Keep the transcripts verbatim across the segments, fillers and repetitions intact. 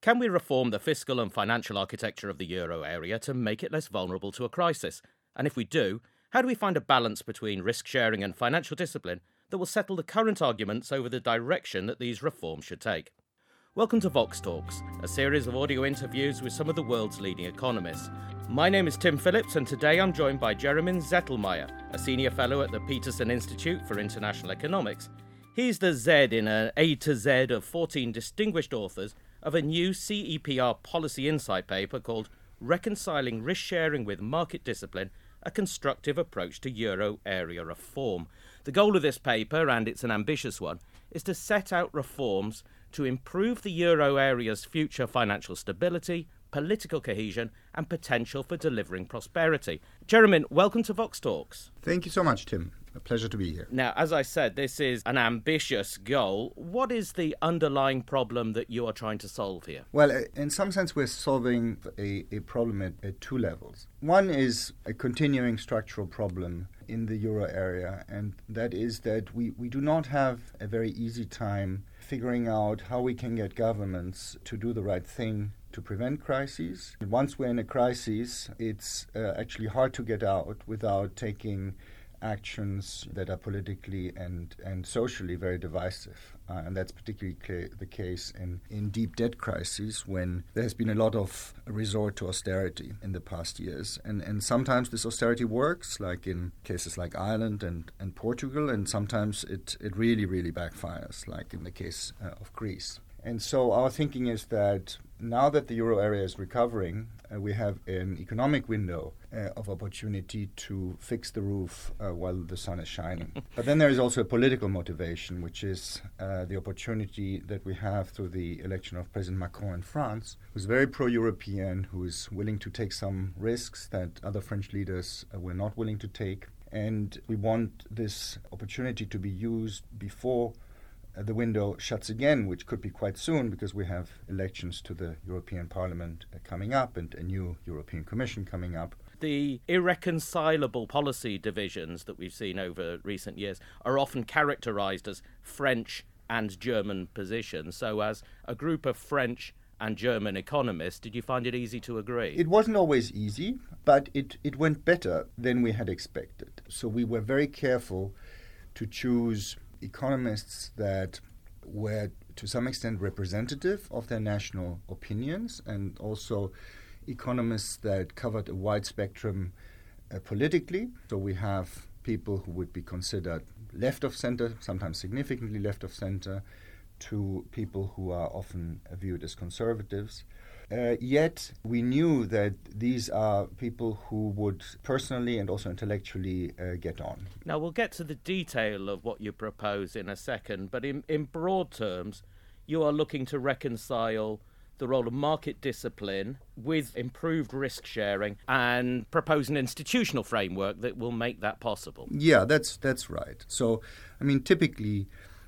Can we reform the fiscal and financial architecture of the euro area to make it less vulnerable to a crisis? And if we do, how do we find a balance between risk sharing and financial discipline that will settle the current arguments over the direction that these reforms should take? Welcome to Vox Talks, a series of audio interviews with some of the world's leading economists. My name is Tim Phillips, and today I'm joined by Jeroen Zettelmeijer, a senior fellow at the Peterson Institute for International Economics. He's the Z in an A to Z of fourteen distinguished authors of a new C E P R policy insight paper called Reconciling Risk Sharing with Market Discipline, a Constructive Approach to Euro Area Reform. The goal of this paper, and it's an ambitious one, is to set out reforms to improve the euro area's future financial stability, political cohesion, and potential for delivering prosperity. Jeroen, welcome to Vox Talks. Thank you so much, Tim. A pleasure to be here. Now, as I said, this is an ambitious goal. What is the underlying problem that you are trying to solve here? Well, in some sense, we're solving a, a problem at, at two levels. One is a continuing structural problem in the euro area, and that is that we, we do not have a very easy time figuring out how we can get governments to do the right thing to prevent crises. And once we're in a crisis, it's uh, actually hard to get out without taking actions that are politically and, and socially very divisive. Uh, and that's particularly ca- the case in, in deep debt crises when there has been a lot of resort to austerity in the past years. And, and sometimes this austerity works, like in cases like Ireland and, and Portugal, and sometimes it, it really, really backfires, like in the case uh, of Greece. And so our thinking is that now that the euro area is recovering, uh, we have an economic window uh, of opportunity to fix the roof uh, while the sun is shining. But then there is also a political motivation, which is uh, the opportunity that we have through the election of President Macron in France, who's very pro-European, who is willing to take some risks that other French leaders uh, were not willing to take. And we want this opportunity to be used before Uh, the window shuts again, which could be quite soon because we have elections to the European Parliament uh, coming up and a new European Commission coming up. The irreconcilable policy divisions that we've seen over recent years are often characterized as French and German positions. So as a group of French and German economists, did you find it easy to agree? It wasn't always easy, but it, it went better than we had expected. So we were very careful to choose economists that were to some extent representative of their national opinions, and also economists that covered a wide spectrum uh, politically. So we have people who would be considered left of center, sometimes significantly left of center, to people who are often viewed as conservatives. Uh, yet we knew that these are people who would personally and also intellectually uh, get on. Now, we'll get to the detail of what you propose in a second, but in, in broad terms, you are looking to reconcile the role of market discipline with improved risk sharing and propose an institutional framework that will make that possible. Yeah, that's that's right. So, I mean, typically,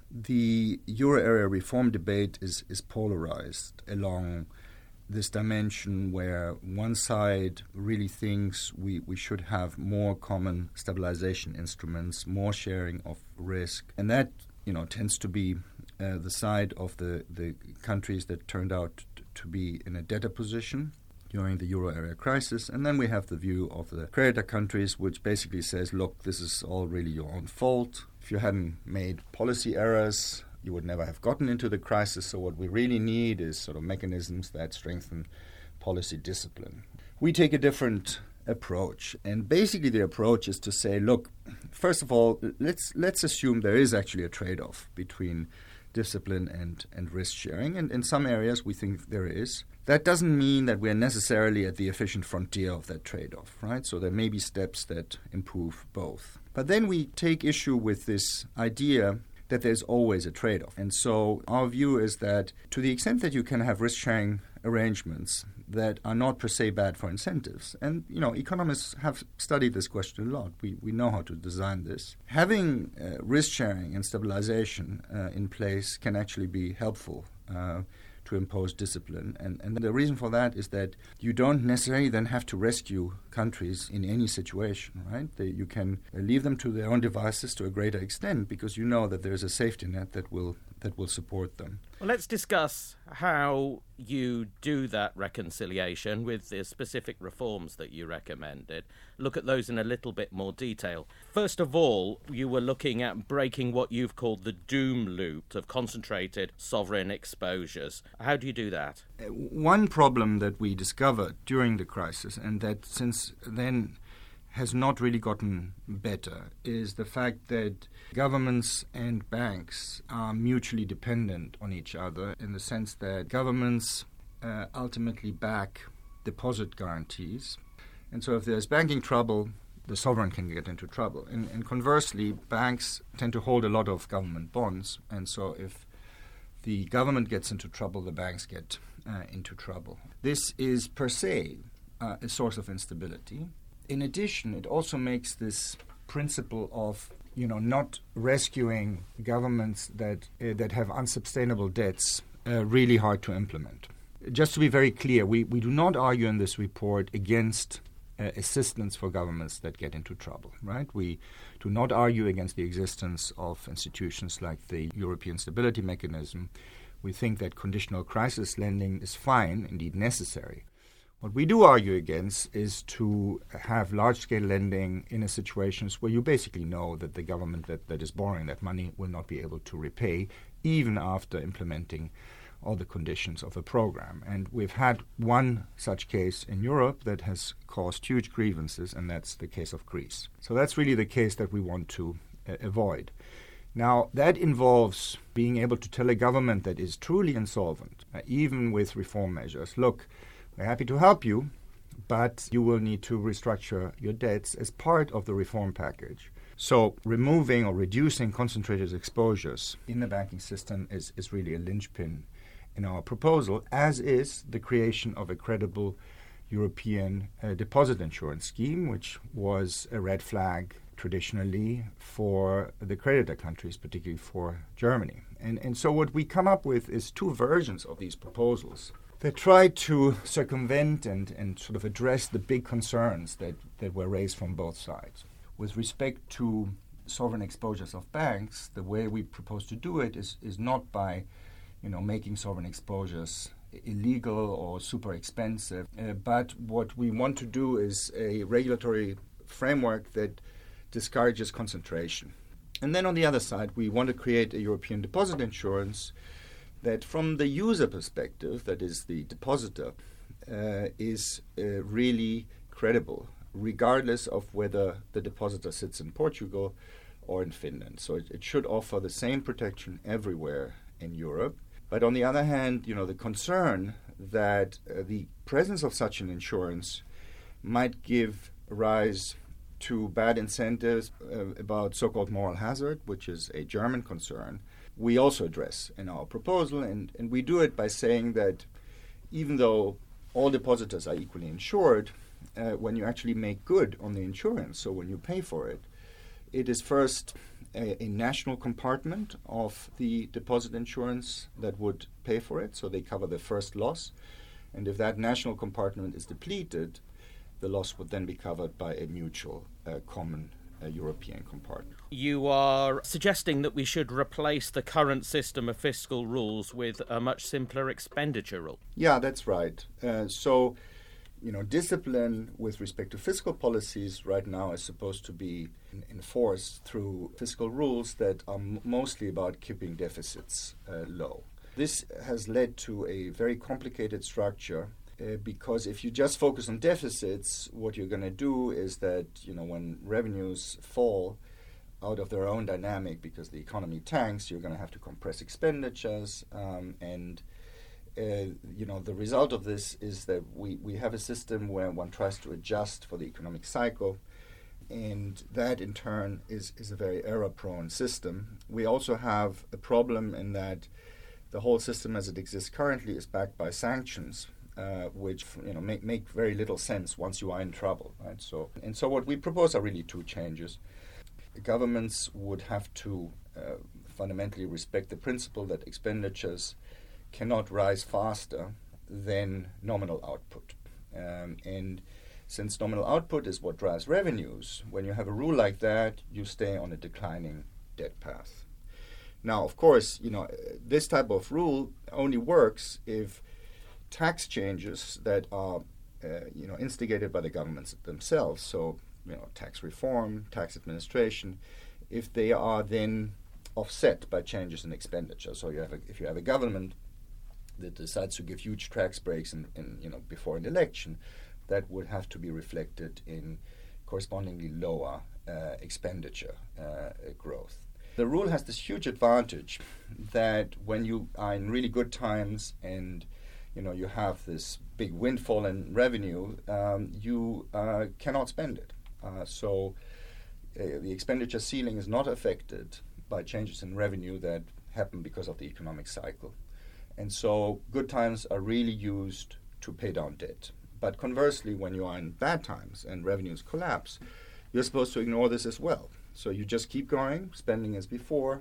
the euro area reform debate is, is polarized along this dimension where one side really thinks we, we should have more common stabilization instruments, more sharing of risk. And that, you know, tends to be uh, the side of the, the countries that turned out t- to be in a debtor position during the euro area crisis. And then we have the view of the creditor countries, which basically says, look, this is all really your own fault. If you hadn't made policy errors, you would never have gotten into the crisis. So what we really need is sort of mechanisms that strengthen policy discipline. We take a different approach. And basically the approach is to say, look, first of all, let's let's assume there is actually a trade-off between discipline and, and risk sharing. And in some areas we think there is. That doesn't mean that we're necessarily at the efficient frontier of that trade-off, right? So there may be steps that improve both. But then we take issue with this idea that there's always a trade-off. And so our view is that to the extent that you can have risk-sharing arrangements that are not per se bad for incentives, and, you know, economists have studied this question a lot. We we know how to design this. Having uh, risk-sharing and stabilization uh, in place can actually be helpful uh, to impose discipline. And, and the reason for that is that you don't necessarily then have to rescue countries in any situation, right? They, you can leave them to their own devices to a greater extent because you know that there's a safety net that will that will support them. Well, let's discuss how you do that reconciliation with the specific reforms that you recommended. Look at those in a little bit more detail. First of all, you were looking at breaking what you've called the doom loop of concentrated sovereign exposures. How do you do that? One problem that we discovered during the crisis, and that since then has not really gotten better, is the fact that governments and banks are mutually dependent on each other, in the sense that governments uh, ultimately back deposit guarantees. And so if there's banking trouble, the sovereign can get into trouble. And, and conversely, banks tend to hold a lot of government bonds. And so if the government gets into trouble, the banks get uh, into trouble. This is per se uh, a source of instability. In addition, it also makes this principle of, you know, not rescuing governments that uh, that have unsustainable debts uh, really hard to implement. Just to be very clear, we, we do not argue in this report against uh, assistance for governments that get into trouble, right? We do not argue against the existence of institutions like the European Stability Mechanism. We think that conditional crisis lending is fine, indeed necessary. What we do argue against is to have large-scale lending in a situations where you basically know that the government that, that is borrowing that money will not be able to repay, even after implementing all the conditions of a program. And we've had one such case in Europe that has caused huge grievances, and that's the case of Greece. So that's really the case that we want to uh, avoid. Now, that involves being able to tell a government that is truly insolvent, uh, even with reform measures, look, we're happy to help you, but you will need to restructure your debts as part of the reform package. So removing or reducing concentrated exposures in the banking system is, is really a linchpin in our proposal, as is the creation of a credible European uh, deposit insurance scheme, which was a red flag traditionally for the creditor countries, particularly for Germany. And, and so what we come up with is two versions of these proposals. They tried to circumvent and, and sort of address the big concerns that, that were raised from both sides. With respect to sovereign exposures of banks, the way we propose to do it is, is not by, you know, making sovereign exposures illegal or super expensive, uh, but what we want to do is a regulatory framework that discourages concentration. And then on the other side, we want to create a European deposit insurance that from the user perspective, that is the depositor, uh, is uh, really credible, regardless of whether the depositor sits in Portugal or in Finland. So it, it should offer the same protection everywhere in Europe. But on the other hand, you know, the concern that uh, the presence of such an insurance might give rise to bad incentives uh, about so-called moral hazard, which is a German concern, we also address in our proposal, and, and we do it by saying that even though all depositors are equally insured, uh, when you actually make good on the insurance, so when you pay for it, it is first a, a national compartment of the deposit insurance that would pay for it, so they cover the first loss, and if that national compartment is depleted, the loss would then be covered by a mutual uh, common uh, European compartment. You are suggesting that we should replace the current system of fiscal rules with a much simpler expenditure rule. Yeah, that's right. Uh, so, you know, discipline with respect to fiscal policies right now is supposed to be enforced through fiscal rules that are m- mostly about keeping deficits uh, low. This has led to a very complicated structure. Uh, because if you just focus on deficits, what you're going to do is that, you know, when revenues fall out of their own dynamic because the economy tanks, you're going to have to compress expenditures. Um, and, uh, you know, the result of this is that we, we have a system where one tries to adjust for the economic cycle. And that, in turn, is, is a very error-prone system. We also have a problem in that the whole system as it exists currently is backed by sanctions. Uh, which you know make make very little sense once you are in trouble, right? So and so what we propose are really two changes. The governments would have to uh, fundamentally respect the principle that expenditures cannot rise faster than nominal output, um, and since nominal output is what drives revenues, when you have a rule like that, you stay on a declining debt path. Now, of course, you know, this type of rule only works if tax changes that are, uh, you know, instigated by the governments themselves, so, you know, tax reform, tax administration, if they are then offset by changes in expenditure. So you have a, if you have a government that decides to give huge tax breaks in, in, you know, before an election, that would have to be reflected in correspondingly lower uh, expenditure uh, growth. The rule has this huge advantage that when you are in really good times and you know you have this big windfall in revenue, um, you uh, cannot spend it. Uh, so uh, the expenditure ceiling is not affected by changes in revenue that happen because of the economic cycle. And so good times are really used to pay down debt. But conversely, when you are in bad times and revenues collapse, you're supposed to ignore this as well. So you just keep going, spending as before,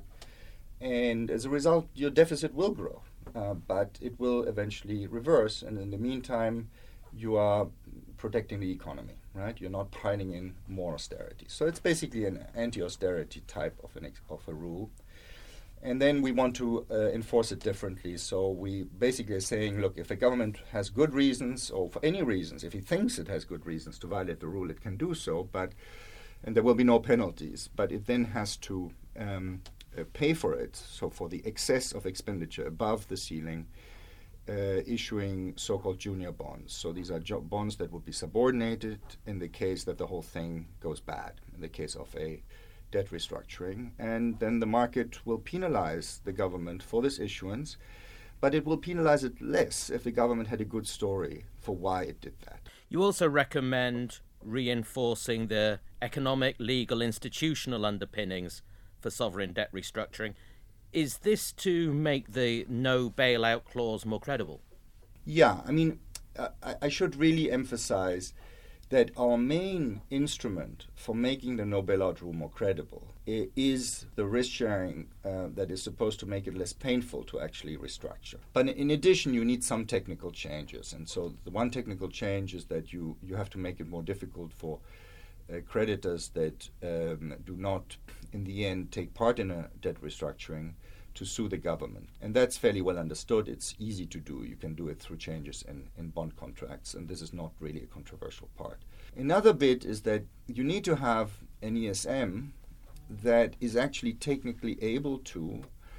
and as a result, your deficit will grow. Uh, but it will eventually reverse, and in the meantime, you are protecting the economy, right? You're not piling in more austerity. So it's basically an anti-austerity type of, an ex- of a rule. And then we want to uh, enforce it differently. So we basically are saying, look, if a government has good reasons, or for any reasons, if it thinks it has good reasons to violate the rule, it can do so, but and there will be no penalties. But it then has to um, uh, pay for it, so for the excess of expenditure above the ceiling, uh, issuing so-called junior bonds. So these are jo- bonds that would be subordinated in the case that the whole thing goes bad, in the case of a debt restructuring, and then the market will penalize the government for this issuance, but it will penalize it less if the government had a good story for why it did that. You also recommend reinforcing the economic, legal, institutional underpinnings for sovereign debt restructuring. Is this to make the no bailout clause more credible? Yeah, I mean, uh, I, I should really emphasize that our main instrument for making the no bailout rule more credible is the risk sharing uh, that is supposed to make it less painful to actually restructure. But in addition, you need some technical changes. And so the one technical change is that you, you have to make it more difficult for uh, creditors that um, do not, in the end, take part in a debt restructuring to sue the government. And that's fairly well understood. It's easy to do. You can do it through changes in, in bond contracts, and this is not really a controversial part. Another bit is that you need to have an E S M that is actually technically able to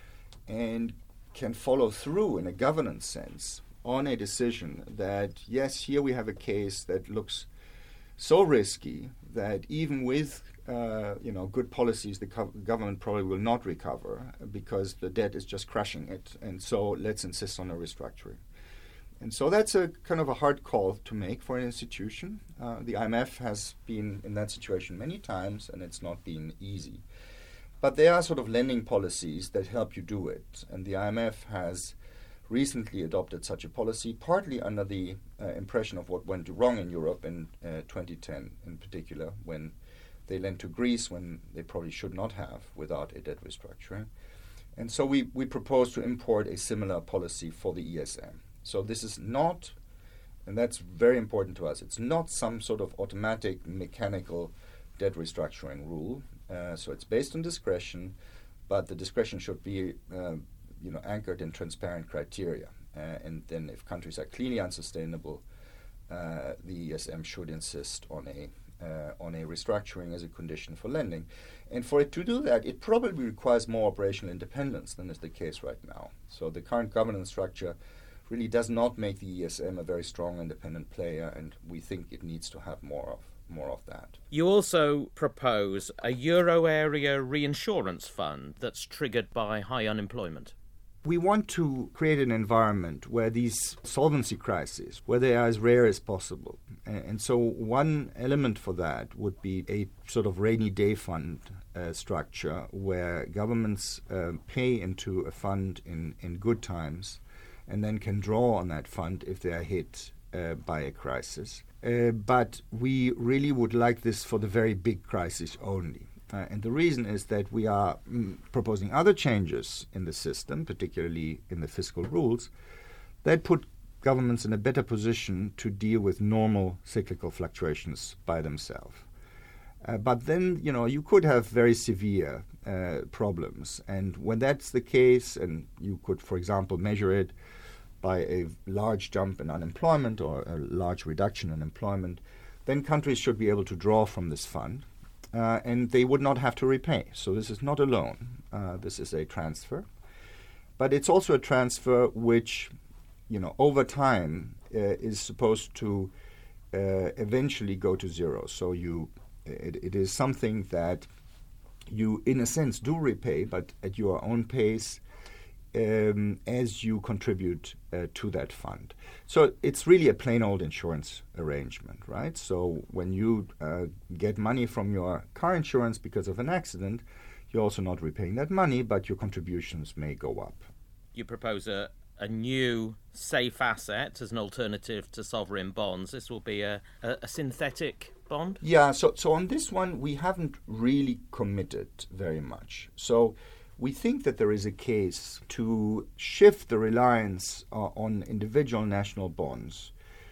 and can follow through in a governance sense on a decision that, yes, here we have a case that looks so risky that even with Uh, you know, good policies, the co- government probably will not recover because the debt is just crushing it. And so let's insist on a restructuring. And so that's a kind of a hard call to make for an institution. Uh, the I M F has been in that situation many times, and it's not been easy. But there are sort of lending policies that help you do it. And the I M F has recently adopted such a policy, partly under the uh, impression of what went wrong in Europe in uh, twenty ten in particular, when they lent to Greece when they probably should not have without a debt restructuring. And so we, we propose to import a similar policy for the E S M. So this is not, and that's very important to us, it's not some sort of automatic mechanical debt restructuring rule. Uh, so it's based on discretion, but the discretion should be uh, you know, anchored in transparent criteria. Uh, and then if countries are clearly unsustainable, uh, the E S M should insist on a Uh, on a restructuring as a condition for lending. And for it to do that, it probably requires more operational independence than is the case right now. So the current governance structure really does not make the E S M a very strong independent player, and we think it needs to have more of more of that. You also propose a euro area reinsurance fund that's triggered by high unemployment. We want to create an environment where these solvency crises, where they are as rare as possible. And so one element for that would be a sort of rainy day fund uh, structure where governments uh, pay into a fund in, in good times and then can draw on that fund if they are hit uh, by a crisis. Uh, but we really would like this for the very big crisis only. Uh, and the reason is that we are mm, proposing other changes in the system, particularly in the fiscal rules, that put governments in a better position to deal with normal cyclical fluctuations by themselves. Uh, but then, you know, you could have very severe uh, problems. And when that's the case, and you could, for example, measure it by a large jump in unemployment or a large reduction in employment, then countries should be able to draw from this fund, uh, and they would not have to repay. So this is not a loan. Uh, this is a transfer. But it's also a transfer which, you know, over time uh, is supposed to uh, eventually go to zero. So you, it, it is something that you, in a sense, do repay, but at your own pace, Um, as you contribute uh, to that fund. So it's really a plain old insurance arrangement, right? So when you uh, get money from your car insurance because of an accident, you're also not repaying that money, but your contributions may go up. You propose a, a new safe asset as an alternative to sovereign bonds. This will be a, a, a synthetic bond? Yeah, so, so on this one, we haven't really committed very much. So we think that there is a case to shift the reliance uh, on individual national bonds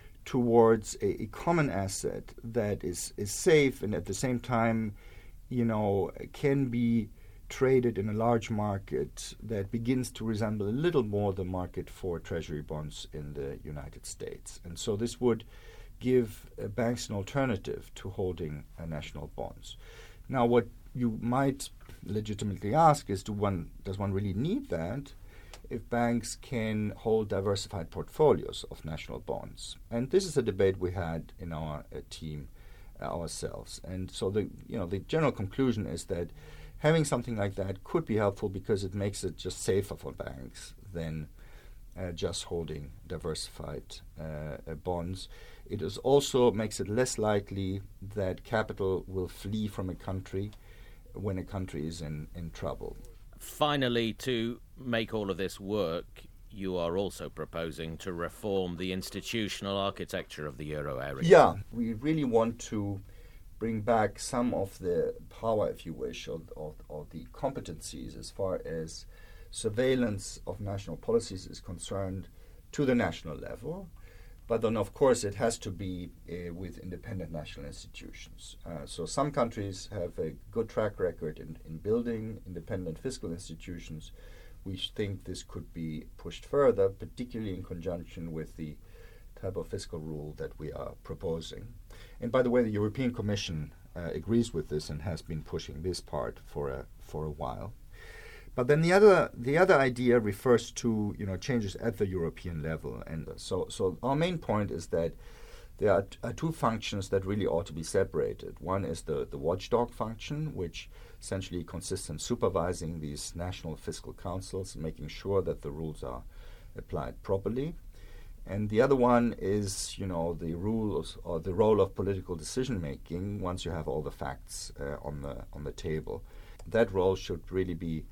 towards a, a common asset that is, is safe and at the same time, you know, can be traded in a large market that begins to resemble a little more the market for treasury bonds in the United States. And so this would give uh, banks an alternative to holding uh, national bonds. Now, what you might legitimately ask is, do one, does one really need that if banks can hold diversified portfolios of national bonds? And this is a debate we had in our uh, team uh, ourselves. And so the, you know, the general conclusion is that having something like that could be helpful because it makes it just safer for banks than uh, just holding diversified uh, uh, bonds. It is also makes it less likely that capital will flee from a country when a country is in, in trouble. Finally, to make all of this work, you are also proposing to reform the institutional architecture of the euro area. Yeah, we really want to bring back some of the power, if you wish, of, of, of the competencies as far as surveillance of national policies is concerned to the national level. But then, of course, it has to be uh, with independent national institutions. Uh, so some countries have a good track record in, in building independent fiscal institutions. We think this could be pushed further, particularly in conjunction with the type of fiscal rule that we are proposing. And by the way, the European Commission uh, agrees with this and has been pushing this part for a, for a while. But then the other the other idea refers to, you know, changes at the European level. And so so our main point is that there are, t- are two functions that really ought to be separated. One is the, the watchdog function, which essentially consists in supervising these national fiscal councils, making sure that the rules are applied properly. And the other one is, you know, the rules or the role of political decision making once you have all the facts uh, on the on the table. That role should really be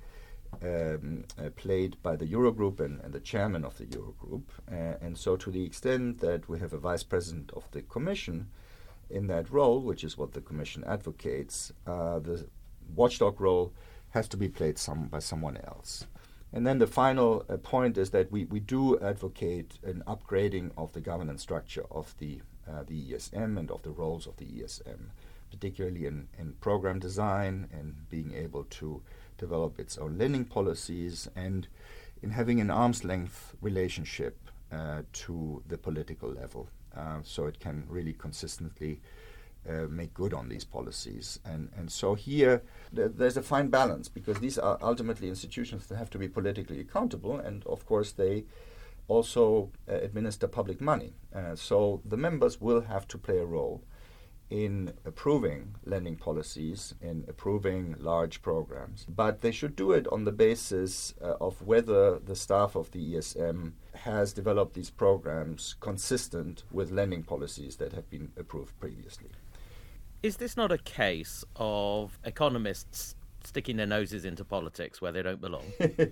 Um, uh, played by the Eurogroup and, and the chairman of the Eurogroup. Uh, and so to the extent that we have a vice president of the Commission in that role, which is what the Commission advocates, uh, the watchdog role has to be played some by someone else. And then the final uh, point is that we, we do advocate an upgrading of the governance structure of the, uh, the E S M and of the roles of the E S M, particularly in, in program design and being able to develop its own lending policies and in having an arm's length relationship uh, to the political level, uh, so it can really consistently uh, make good on these policies. And and so here th- there's a fine balance, because these are ultimately institutions that have to be politically accountable, and of course they also uh, administer public money. Uh, so the members will have to play a role in approving lending policies, in approving large programs. But they should do it on the basis uh, of whether the staff of the E S M has developed these programs consistent with lending policies that have been approved previously. Is this not a case of economists sticking their noses into politics where they don't belong?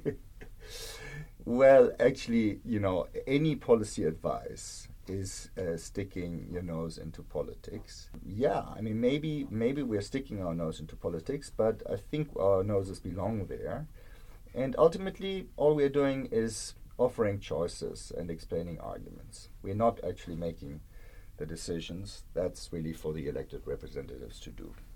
Well, actually, you know, any policy advice is uh, sticking your nose into politics. Yeah, I mean, maybe maybe we're sticking our nose into politics, but I think our noses belong there. And ultimately, all we're doing is offering choices and explaining arguments. We're not actually making the decisions. That's really for the elected representatives to do.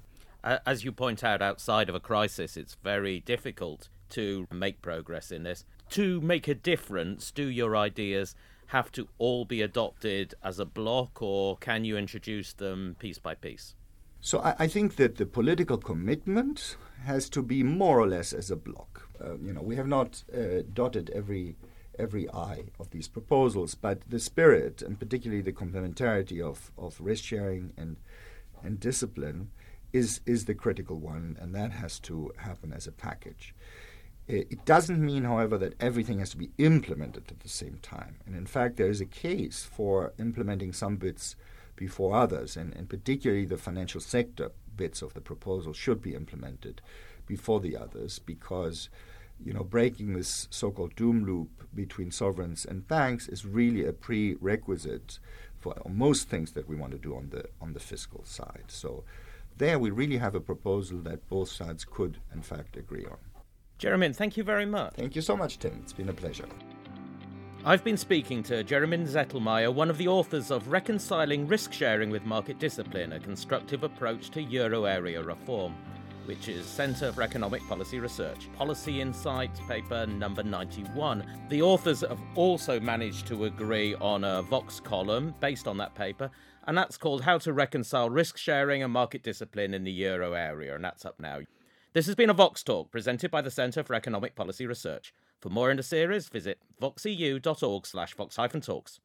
As you point out, outside of a crisis, it's very difficult to make progress in this. To make a difference, do your ideas have to all be adopted as a block, or can you introduce them piece by piece? So I, I think that the political commitment has to be more or less as a block. Uh, you know, we have not uh, dotted every every I of these proposals, but the spirit, and particularly the complementarity of, of risk sharing and and discipline, is is the critical one, and that has to happen as a package. It doesn't mean, however, that everything has to be implemented at the same time. And in fact, there is a case for implementing some bits before others, and, and particularly the financial sector bits of the proposal should be implemented before the others, because you know, breaking this so-called doom loop between sovereigns and banks is really a prerequisite for most things that we want to do on the on the fiscal side. So there we really have a proposal that both sides could, in fact, agree on. Jeremy, thank you very much. Thank you so much, Tim. It's been a pleasure. I've been speaking to Jeremy Zettelmeier, one of the authors of Reconciling Risk Sharing with Market Discipline, a constructive approach to euro area reform, which is Centre for Economic Policy Research, Policy Insights paper number ninety-one. The authors have also managed to agree on a Vox column based on that paper, and that's called How to Reconcile Risk Sharing and Market Discipline in the Euro Area, and that's up now. This has been a Vox Talk presented by the Centre for Economic Policy Research. For more in the series, visit voxeu.org slash vox-talks.